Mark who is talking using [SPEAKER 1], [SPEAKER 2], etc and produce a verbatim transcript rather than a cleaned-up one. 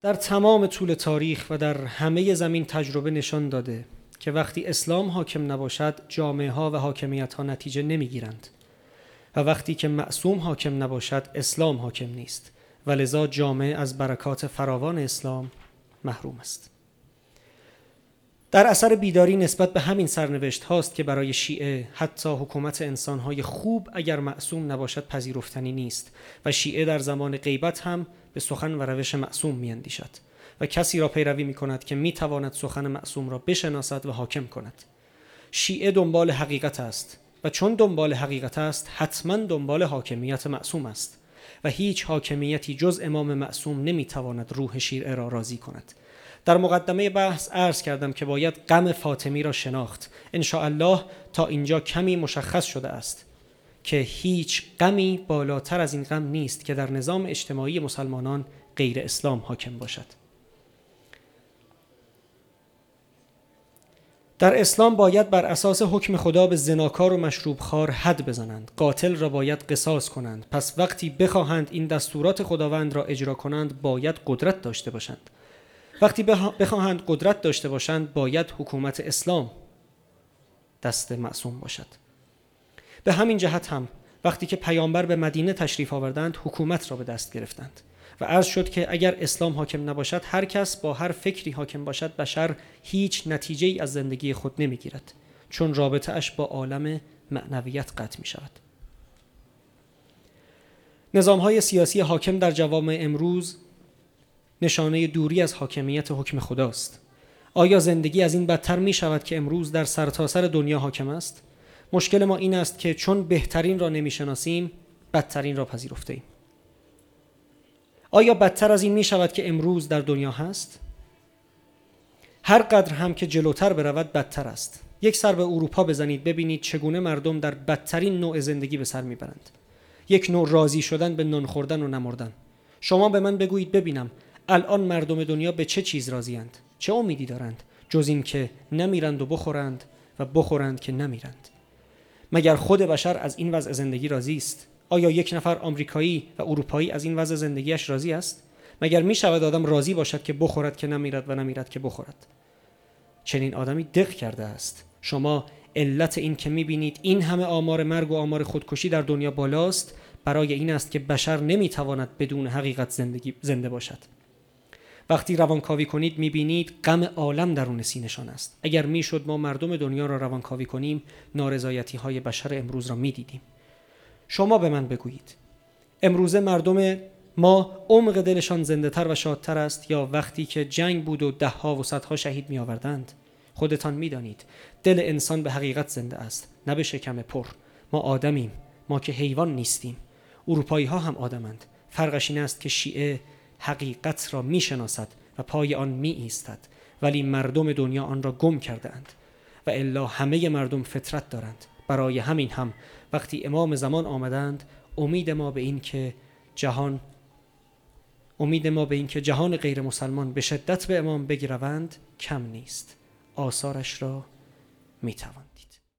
[SPEAKER 1] در تمام طول تاریخ و در همه زمین تجربه نشان داده که وقتی اسلام حاکم نباشد جامعه ها و حاکمیت ها نتیجه نمی گیرند و وقتی که معصوم حاکم نباشد اسلام حاکم نیست و لذا جامعه از برکات فراوان اسلام محروم است. در اثر بیداری نسبت به همین سرنوشت هاست که برای شیعه حتی حکومت انسانهای خوب اگر معصوم نباشد پذیرفتنی نیست و شیعه در زمان غیبت هم به سخن و روش معصوم می اندیشد و کسی را پیروی می کند که می تواند سخن معصوم را بشناسد و حاکم کند. شیعه دنبال حقیقت است و چون دنبال حقیقت است حتما دنبال حاکمیت معصوم است و هیچ حاکمیتی جز امام معصوم نمی تواند روح شیعه را راضی کند. در مقدمه بحث عرض کردم که باید غم فاطمی را شناخت. ان شاء الله تا اینجا کمی مشخص شده است که هیچ غمی بالاتر از این غم نیست که در نظام اجتماعی مسلمانان غیر اسلام حاکم باشد. در اسلام باید بر اساس حکم خدا به زناکار و مشروبخوار حد بزنند. قاتل را باید قصاص کنند. پس وقتی بخواهند این دستورات خداوند را اجرا کنند باید قدرت داشته باشند. وقتی بخواهند قدرت داشته باشند باید حکومت اسلام دست معصوم باشد. به همین جهت هم وقتی که پیامبر به مدینه تشریف آوردند حکومت را به دست گرفتند و عرض شد که اگر اسلام حاکم نباشد هر کس با هر فکری حاکم باشد بشر هیچ نتیجه ای از زندگی خود نمیگیرد، چون رابطه اش با عالم معنویت قطع می شود. نظام های سیاسی حاکم در جوامع امروز نشانه دوری از حاکمیت حکم خداست. آیا زندگی از این بدتر می شود که امروز در سرتاسر دنیا حاکم است؟ مشکل ما این است که چون بهترین را نمی شناسیم بدترین را پذیرفته ایم. آیا بدتر از این می شود که امروز در دنیا هست؟ هر قدر هم که جلوتر برود بدتر است. یک سر به اروپا بزنید ببینید چگونه مردم در بدترین نوع زندگی به سر می برند. یک نوع راضی شدن به نان خوردن و نمردن. شما به من بگویید ببینم الان مردم دنیا به چه چیز راضی‌اند؟ چه امیدی دارند جز این که نمیرند و بخورند و بخورند که نمیرند؟ مگر خود بشر از این وضع زندگی راضی است؟ آیا یک نفر آمریکایی و اروپایی از این وضع زندگیش راضی است؟ مگر می شود آدم راضی باشد که بخورد که نمیرد و نمیرد که بخورد؟ چنین آدمی دق کرده است. شما علت این که می بینید این همه آمار مرگ و آمار خودکشی در دنیا بالاست برای این است که بشر نمیتواند بدون حقیقت زندگی زنده باشد. وقتی روانکاوی کنید میبینید غم عالم درون سینه‌شان است. اگر میشد ما مردم دنیا را روانکاوی کنیم نارضایتی های بشر امروز را میدیدیم. شما به من بگویید امروزه مردم ما عمق دلشان زنده تر و شادتر است یا وقتی که جنگ بود و ده ها و صدها شهید می آوردند؟ خودتان میدانید دل انسان به حقیقت زنده است، نه به شکم پر. ما آدمیم، ما که حیوان نیستیم. اروپایی ها هم آدمند. فرقش این است که شیعه حقیقت را می شناسد و پای آن می ایستد، ولی مردم دنیا آن را گم کرده اند و الا همه مردم فطرت دارند. برای همین هم وقتی امام زمان آمدند امید ما به این که جهان امید ما به این که جهان غیر مسلمان به شدت به امام بگروند کم نیست. آثارش را می توان دید.